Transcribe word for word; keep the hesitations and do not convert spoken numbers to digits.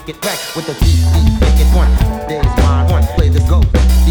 make it back with the T C. Make it one. There's my one. Play the go.